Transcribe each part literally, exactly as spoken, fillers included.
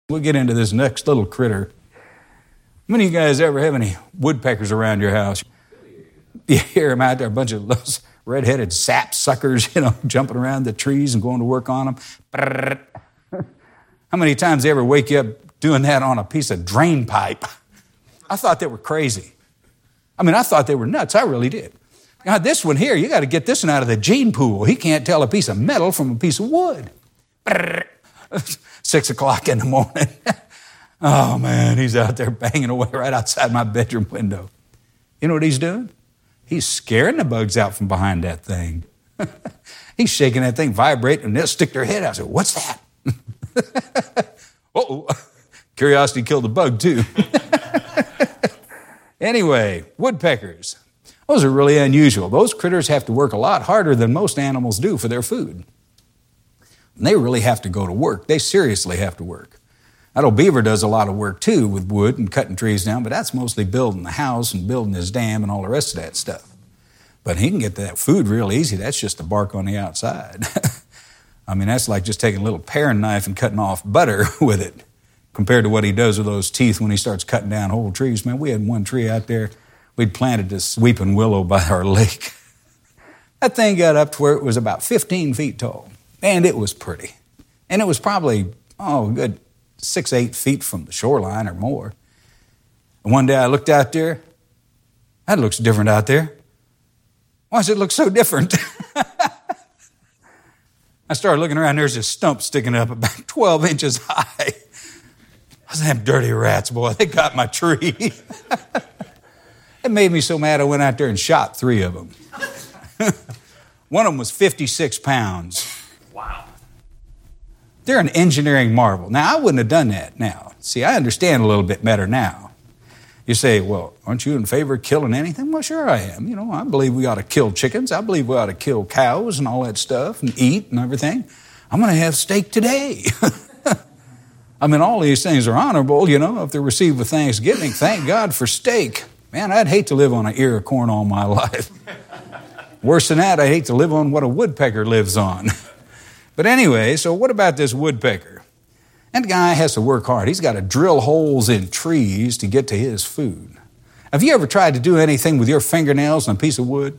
We'll get into this next little critter. How many of you guys ever have any woodpeckers around your house? You hear them out there, a bunch of those red-headed sap suckers, you know, jumping around the trees and going to work on them. How many times they ever wake you up doing that on a piece of drain pipe? I thought they were crazy. I mean, I thought they were nuts. I really did. God, this one here, you got to get this one out of the gene pool. He can't tell a piece of metal from a piece of wood. Six o'clock in the morning. Oh, man, he's out there banging away right outside my bedroom window. You know what he's doing? He's scaring the bugs out from behind that thing. He's shaking that thing, vibrating, and they'll stick their head out. I said, what's that? Uh-oh. Curiosity killed the bug, too. Anyway, woodpeckers. Those are really unusual. Those critters have to work a lot harder than most animals do for their food. And they really have to go to work. They seriously have to work. That old beaver does a lot of work, too, with wood and cutting trees down, but that's mostly building the house and building his dam and all the rest of that stuff. But he can get that food real easy. That's just the bark on the outside. I mean, that's like just taking a little paring knife and cutting off butter with it compared to what he does with those teeth when he starts cutting down whole trees. Man, we had one tree out there. We'd planted this weeping willow by our lake. That thing got up to where it was about fifteen feet tall, and it was pretty. And it was probably, oh, good six, eight feet from the shoreline or more. And one day I looked out there. That looks different out there. Why does it look so different? I started looking around. There's this stump sticking up about twelve inches high. Those damn dirty rats, boy. They got my tree. It made me so mad I went out there and shot three of them. One of them was fifty-six pounds. Wow. They're an engineering marvel. Now, I wouldn't have done that now. See, I understand a little bit better now. You say, well, aren't you in favor of killing anything? Well, sure I am. You know, I believe we ought to kill chickens. I believe we ought to kill cows and all that stuff and eat and everything. I'm going to have steak today. I mean, all these things are honorable, you know, if they're received with thanksgiving. Thank God for steak. Man, I'd hate to live on an ear of corn all my life. Worse than that, I'd hate to live on what a woodpecker lives on. But anyway, so what about this woodpecker? That guy has to work hard. He's got to drill holes in trees to get to his food. Have you ever tried to do anything with your fingernails on a piece of wood?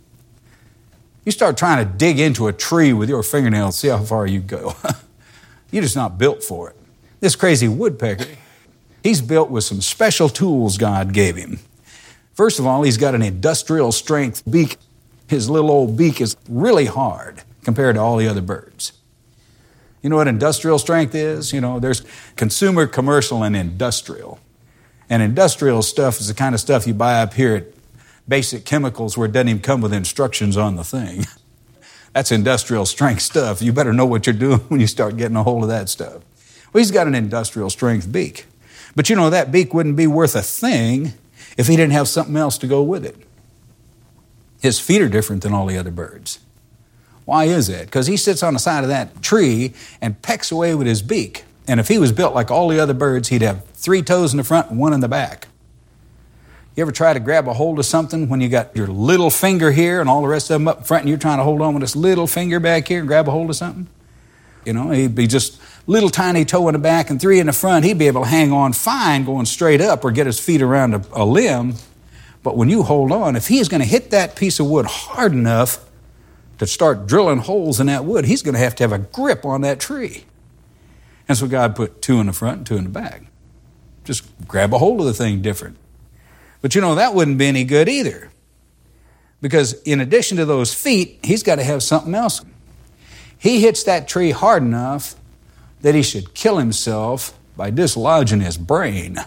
You start trying to dig into a tree with your fingernails, see how far you go. You're just not built for it. This crazy woodpecker, he's built with some special tools God gave him. First of all, he's got an industrial strength beak. His little old beak is really hard compared to all the other birds. You know what industrial strength is? You know, there's consumer, commercial, and industrial. And industrial stuff is the kind of stuff you buy up here at Basic Chemicals where it doesn't even come with instructions on the thing. That's industrial strength stuff. You better know what you're doing when you start getting a hold of that stuff. Well, he's got an industrial strength beak. But you know, that beak wouldn't be worth a thing if he didn't have something else to go with it. His feet are different than all the other birds. Why is that? Because he sits on the side of that tree and pecks away with his beak. And if he was built like all the other birds, he'd have three toes in the front and one in the back. You ever try to grab a hold of something when you got your little finger here and all the rest of them up front and you're trying to hold on with this little finger back here and grab a hold of something? You know, he'd be just little tiny toe in the back and three in the front. He'd be able to hang on fine going straight up or get his feet around a, a limb. But when you hold on, if he's going to hit that piece of wood hard enough to start drilling holes in that wood, he's going to have to have a grip on that tree. And so God put two in the front and two in the back. Just grab a hold of the thing different. But you know, that wouldn't be any good either. Because in addition to those feet, he's got to have something else. He hits that tree hard enough that he should kill himself by dislodging his brain.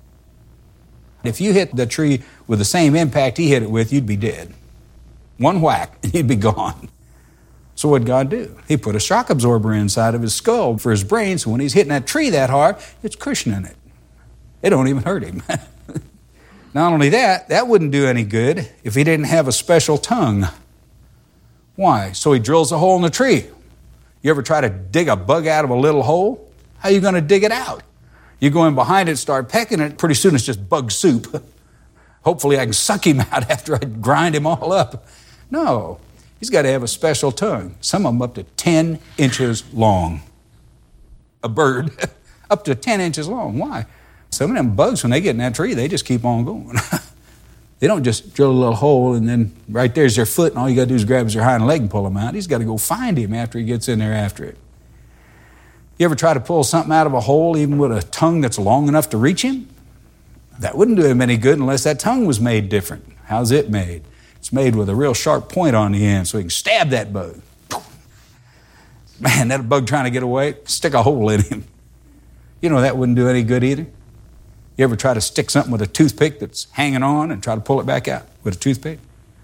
If you hit the tree with the same impact he hit it with, you'd be dead. One whack, and you'd be gone. So what'd God do? He put a shock absorber inside of his skull for his brain, so when he's hitting that tree that hard, it's cushioning it. It don't even hurt him. Not only that, that wouldn't do any good if he didn't have a special tongue. Why? So he drills a hole in the tree. You ever try to dig a bug out of a little hole? How are you going to dig it out? You go in behind it, start pecking it, pretty soon it's just bug soup. Hopefully I can suck him out after I grind him all up. No, he's got to have a special tongue. Some of them up to ten inches long. A bird, up to ten inches long. Why? Some of them bugs, when they get in that tree, they just keep on going. They don't just drill a little hole and then right there's their foot and all you got to do is grab their hind leg and pull him out. He's got to go find him after he gets in there after it. You ever try to pull something out of a hole even with a tongue that's long enough to reach him? That wouldn't do him any good unless that tongue was made different. How's it made? It's made with a real sharp point on the end so he can stab that bug. Man, that bug trying to get away, stick a hole in him. You know that wouldn't do any good either. You ever try to stick something with a toothpick that's hanging on and try to pull it back out with a toothpick?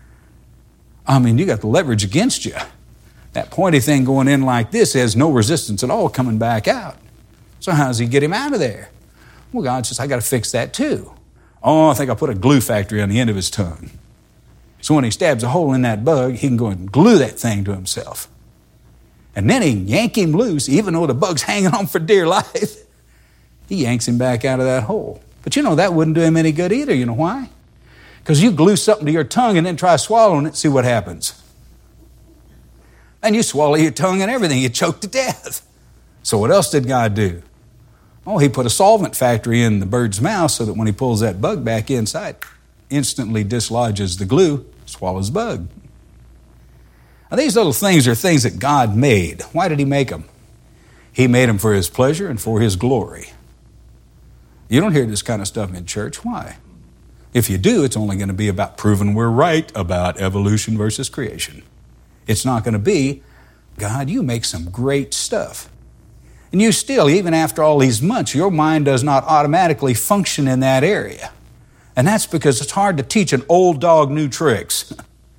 I mean, you got the leverage against you. That pointy thing going in like this has no resistance at all coming back out. So how does he get him out of there? Well, God says, I got to fix that too. Oh, I think I'll put a glue factory on the end of his tongue. So when he stabs a hole in that bug, he can go and glue that thing to himself. And then he can yank him loose, even though the bug's hanging on for dear life. He yanks him back out of that hole. But you know, that wouldn't do him any good either. You know why? Because you glue something to your tongue and then try swallowing it, see what happens. And you swallow your tongue and everything. You choke to death. So what else did God do? Oh, he put a solvent factory in the bird's mouth so that when he pulls that bug back inside, instantly dislodges the glue, swallows the bug. Now, these little things are things that God made. Why did he make them? He made them for his pleasure and for his glory. You don't hear this kind of stuff in church. Why? If you do, it's only going to be about proving we're right about evolution versus creation. It's not going to be, God, you make some great stuff. And you still, even after all these months, your mind does not automatically function in that area. And that's because it's hard to teach an old dog new tricks.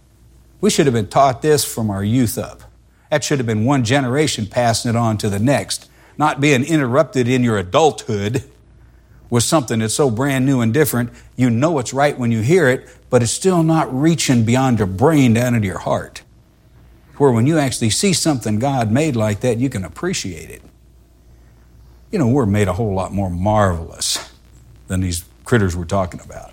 We should have been taught this from our youth up. That should have been one generation passing it on to the next, not being interrupted in your adulthood with something that's so brand new and different. You know it's right when you hear it, but it's still not reaching beyond your brain down into your heart. Where when you actually see something God made like that, you can appreciate it. You know, we're made a whole lot more marvelous than these critters we're talking about.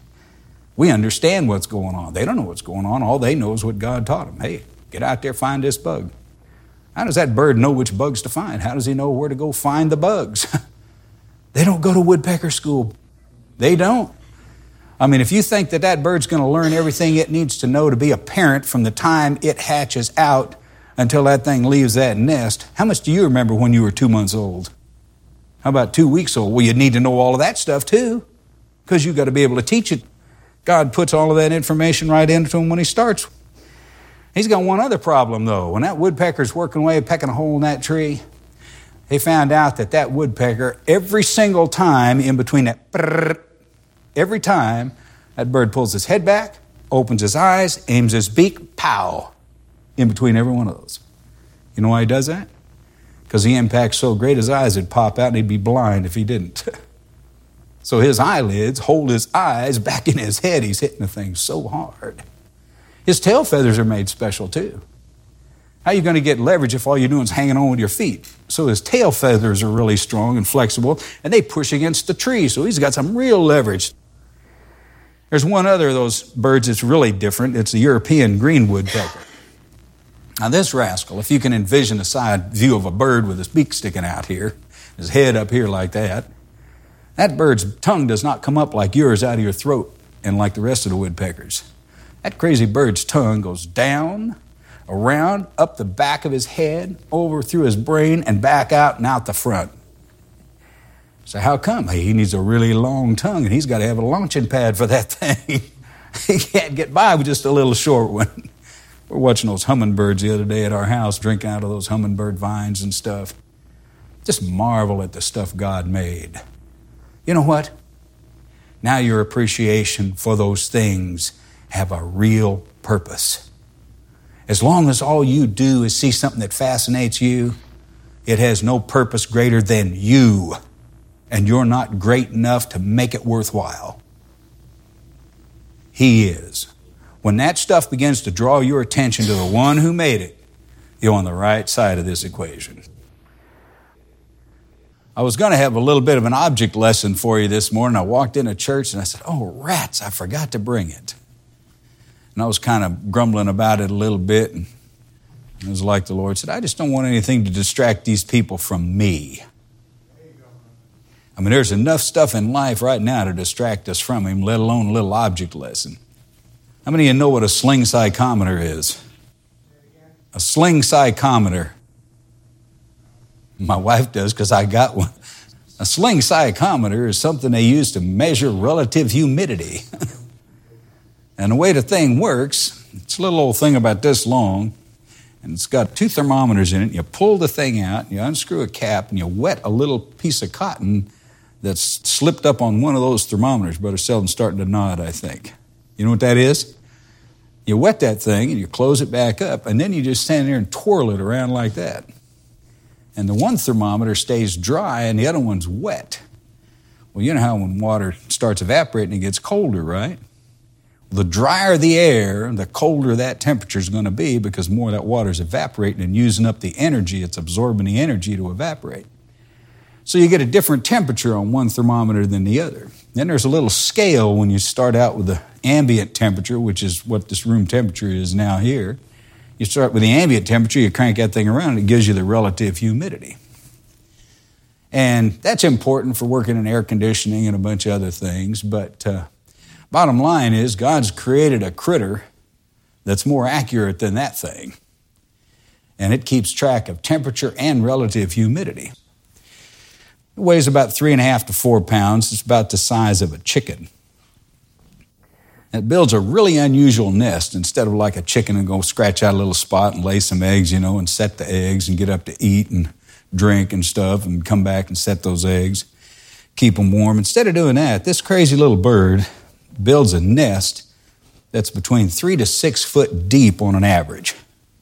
We understand what's going on. They don't know what's going on. All they know is what God taught them. Hey, get out there, find this bug. How does that bird know which bugs to find? How does he know where to go find the bugs? They don't go to woodpecker school. They don't. I mean, if you think that that bird's going to learn everything it needs to know to be a parent from the time it hatches out until that thing leaves that nest, how much do you remember when you were two months old? How about two weeks old? Well, you need to know all of that stuff too, because you've got to be able to teach it. God puts all of that information right into him when he starts. He's got one other problem, though. When that woodpecker's working away, pecking a hole in that tree, they found out that that woodpecker, every single time in between that, brrr, every time that bird pulls his head back, opens his eyes, aims his beak, pow, in between every one of those. You know why he does that? Because the impact's so great his eyes would pop out and he'd be blind if he didn't. So his eyelids hold his eyes back in his head. He's hitting the thing so hard. His tail feathers are made special too. How are you going to get leverage if all you're doing is hanging on with your feet? So his tail feathers are really strong and flexible, and they push against the tree, so he's got some real leverage. There's one other of those birds that's really different. It's the European green woodpecker. Now this rascal, if you can envision a side view of a bird with his beak sticking out here, his head up here like that, that bird's tongue does not come up like yours out of your throat and like the rest of the woodpeckers. That crazy bird's tongue goes down, around, up the back of his head, over through his brain, and back out and out the front. So how come? Hey, he needs a really long tongue, and he's got to have a launching pad for that thing. He can't get by with just a little short one. We're watching those hummingbirds the other day at our house, drinking out of those hummingbird vines and stuff. Just marvel at the stuff God made. You know what? Now your appreciation for those things have a real purpose. As long as all you do is see something that fascinates you, it has no purpose greater than you, and you're not great enough to make it worthwhile. He is. When that stuff begins to draw your attention to the one who made it, you're on the right side of this equation. I was going to have a little bit of an object lesson for you this morning. I walked into church and I said, oh, rats, I forgot to bring it. And I was kind of grumbling about it a little bit. And it was like the Lord said, I just don't want anything to distract these people from me. I mean, there's enough stuff in life right now to distract us from him, let alone a little object lesson. How many of you know what a sling psychometer is? A sling psychometer. My wife does because I got one. A sling psychometer is something they use to measure relative humidity. And the way the thing works, it's a little old thing about this long, and it's got two thermometers in it. You pull the thing out, you unscrew a cap, and you wet a little piece of cotton that's slipped up on one of those thermometers. Brother Selden's starting to nod, I think. You know what that is? You wet that thing, and you close it back up, and then you just stand there and twirl it around like that. And the one thermometer stays dry, and the other one's wet. Well, you know how when water starts evaporating, it gets colder, right? The drier the air, the colder that temperature is going to be because more of that water is evaporating and using up the energy. It's absorbing the energy to evaporate. So you get a different temperature on one thermometer than the other. Then there's a little scale when you start out with the ambient temperature, which is what this room temperature is now here. You start with the ambient temperature, you crank that thing around, and it gives you the relative humidity. And that's important for working in air conditioning and a bunch of other things, but uh, bottom line is God's created a critter that's more accurate than that thing. And it keeps track of temperature and relative humidity. It weighs about three and a half to four pounds. It's about the size of a chicken. It builds a really unusual nest. Instead of like a chicken and go scratch out a little spot and lay some eggs, you know, and set the eggs and get up to eat and drink and stuff and come back and set those eggs, keep them warm. Instead of doing that, this crazy little bird builds a nest that's between three to six foot deep on an average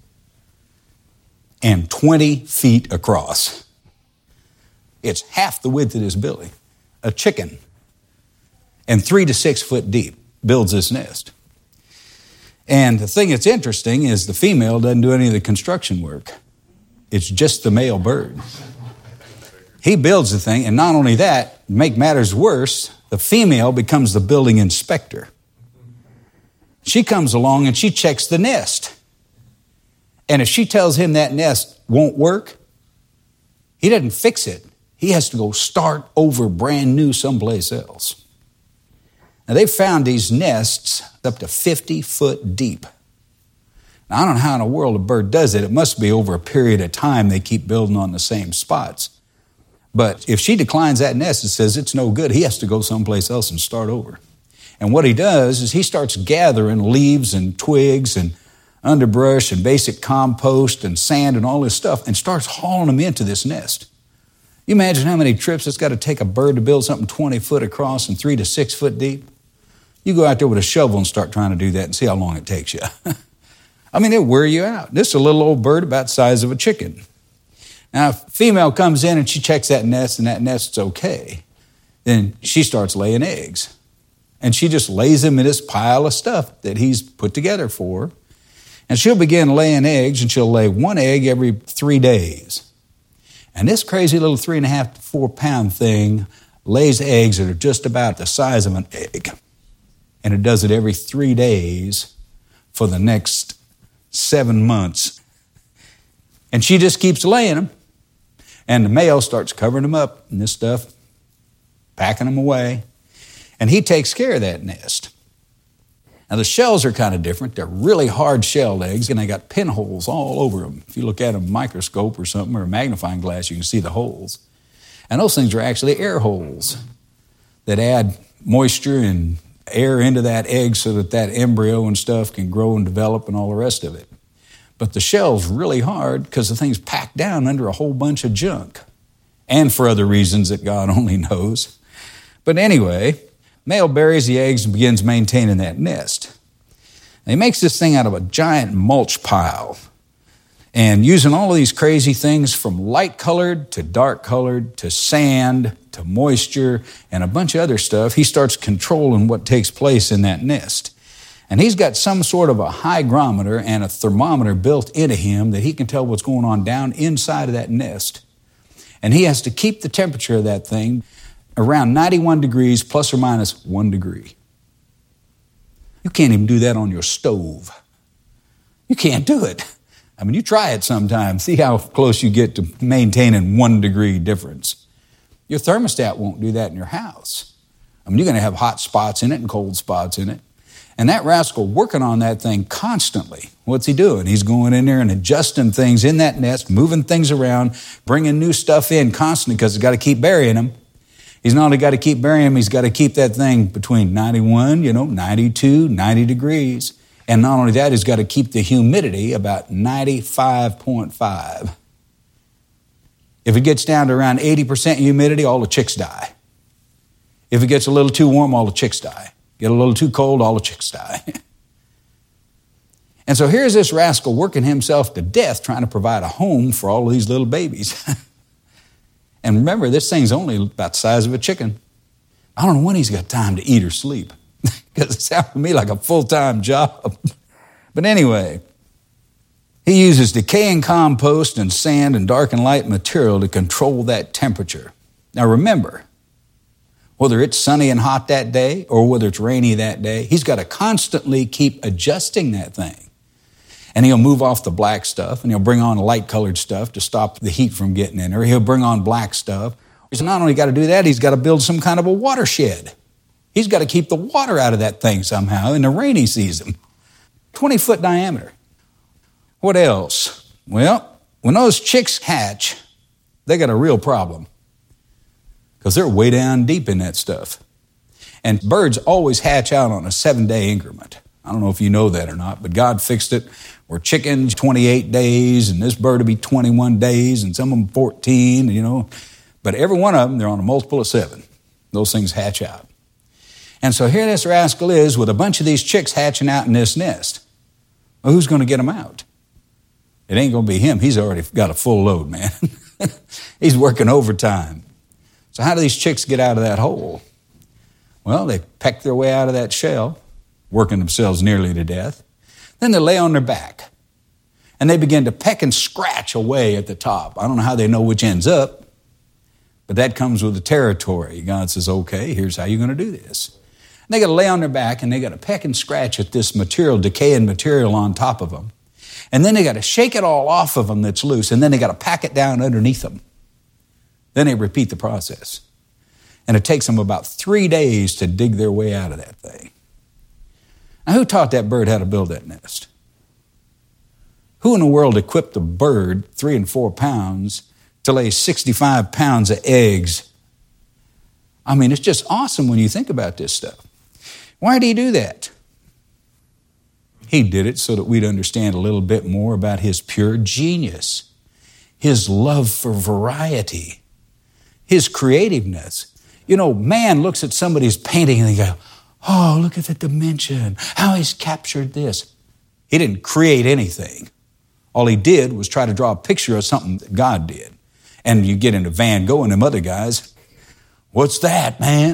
and twenty feet across. It's half the width of this building. A chicken and three to six foot deep builds this nest. And the thing that's interesting is the female doesn't do any of the construction work. It's just the male bird. He builds the thing, and not only that, to make matters worse, the female becomes the building inspector. She comes along and she checks the nest. And if she tells him that nest won't work, he doesn't fix it. He has to go start over brand new someplace else. Now, they've found these nests up to fifty foot deep. Now, I don't know how in the world a bird does it. It must be over a period of time they keep building on the same spots. But if she declines that nest and says it's no good, he has to go someplace else and start over. And what he does is he starts gathering leaves and twigs and underbrush and basic compost and sand and all this stuff and starts hauling them into this nest. You imagine how many trips it's got to take a bird to build something twenty foot across and three to six foot deep? You go out there with a shovel and start trying to do that and see how long it takes you. I mean, it'll wear you out. This is a little old bird about the size of a chicken. Now, if a female comes in and she checks that nest and that nest's okay, then she starts laying eggs. And she just lays them in this pile of stuff that he's put together for her. And she'll begin laying eggs, and she'll lay one egg every three days. And this crazy little three and a half to four pound thing lays eggs that are just about the size of an egg. And it does it every three days for the next seven months. And she just keeps laying them. And the male starts covering them up and this stuff, packing them away. And he takes care of that nest. Now, the shells are kind of different. They're really hard-shelled eggs, and they got pinholes all over them. If you look at a microscope or something or a magnifying glass, you can see the holes. And those things are actually air holes that add moisture and air into that egg so that that embryo and stuff can grow and develop and all the rest of it. But the shell's really hard because the thing's packed down under a whole bunch of junk, and for other reasons that God only knows. But anyway, male buries the eggs and begins maintaining that nest. And he makes this thing out of a giant mulch pile. And using all of these crazy things from light-colored to dark-colored to sand to moisture and a bunch of other stuff, he starts controlling what takes place in that nest. And he's got some sort of a hygrometer and a thermometer built into him that he can tell what's going on down inside of that nest. And he has to keep the temperature of that thing around ninety-one degrees plus or minus one degree. You can't even do that on your stove. You can't do it. I mean, you try it sometime. See how close you get to maintaining one degree difference. Your thermostat won't do that in your house. I mean, you're going to have hot spots in it and cold spots in it. And that rascal working on that thing constantly. What's he doing? He's going in there and adjusting things in that nest, moving things around, bringing new stuff in constantly because he's got to keep burying them. He's not only got to keep burying them, he's got to keep that thing between ninety-one, you know, ninety-two, ninety degrees. And not only that, he's got to keep the humidity about ninety-five point five. If it gets down to around eighty percent humidity, all the chicks die. If it gets a little too warm, all the chicks die. Get a little too cold, all the chicks die. And so here's this rascal working himself to death trying to provide a home for all of these little babies. And remember, this thing's only about the size of a chicken. I don't know when he's got time to eat or sleep because it sounds to me like a full-time job. But anyway, he uses decaying compost and sand and dark and light material to control that temperature. Now remember, whether it's sunny and hot that day or whether it's rainy that day, he's got to constantly keep adjusting that thing. And he'll move off the black stuff and he'll bring on light-colored stuff to stop the heat from getting in there. He'll bring on black stuff. He's not only got to do that, he's got to build some kind of a watershed. He's got to keep the water out of that thing somehow in the rainy season. twenty-foot diameter. What else? Well, when those chicks hatch, they got a real problem because they're way down deep in that stuff. And birds always hatch out on a seven-day increment. I don't know if you know that or not, but God fixed it where chickens twenty-eight days, and this bird will be twenty-one days, and some of them fourteen, you know. But every one of them, they're on a multiple of seven. Those things hatch out. And so here this rascal is with a bunch of these chicks hatching out in this nest. Well, who's going to get them out? It ain't going to be him. He's already got a full load, man. He's working overtime. So how do these chicks get out of that hole? Well, they peck their way out of that shell, working themselves nearly to death. Then they lay on their back, and they begin to peck and scratch away at the top. I don't know how they know which end's up, but that comes with the territory. God says, okay, here's how you're going to do this. And they got to lay on their back, and they got to peck and scratch at this material, decaying material on top of them. And then they got to shake it all off of them that's loose, and then they got to pack it down underneath them. Then they repeat the process. And it takes them about three days to dig their way out of that thing. Now, who taught that bird how to build that nest? Who in the world equipped a bird, three and four pounds, to lay sixty-five pounds of eggs? I mean, it's just awesome when you think about this stuff. Why did he do that? He did it so that we'd understand a little bit more about his pure genius, his love for variety, his creativeness. You know, man looks at somebody's painting and they go, oh, look at the dimension, how he's captured this. He didn't create anything. All he did was try to draw a picture of something that God did. And you get into Van Gogh and them other guys, what's that, man?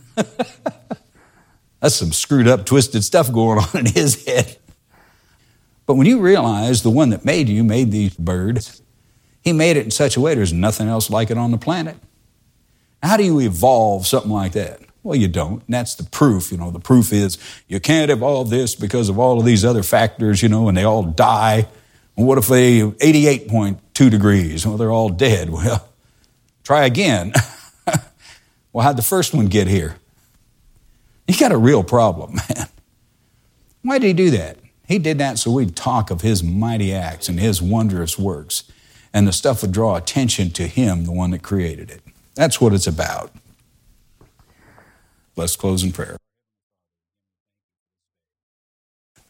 That's some screwed up, twisted stuff going on in his head. But when you realize the one that made you made these birds, he made it in such a way there's nothing else like it on the planet. How do you evolve something like that? Well, you don't. And that's the proof. You know, the proof is you can't evolve this because of all of these other factors, you know, and they all die. Well, what if they eighty-eight point two degrees? Well, they're all dead. Well, try again. Well, how'd the first one get here? You got a real problem, man. Why did he do that? He did that so we'd talk of his mighty acts and his wondrous works, and the stuff would draw attention to him, the one that created it. That's what it's about. Let's close in prayer.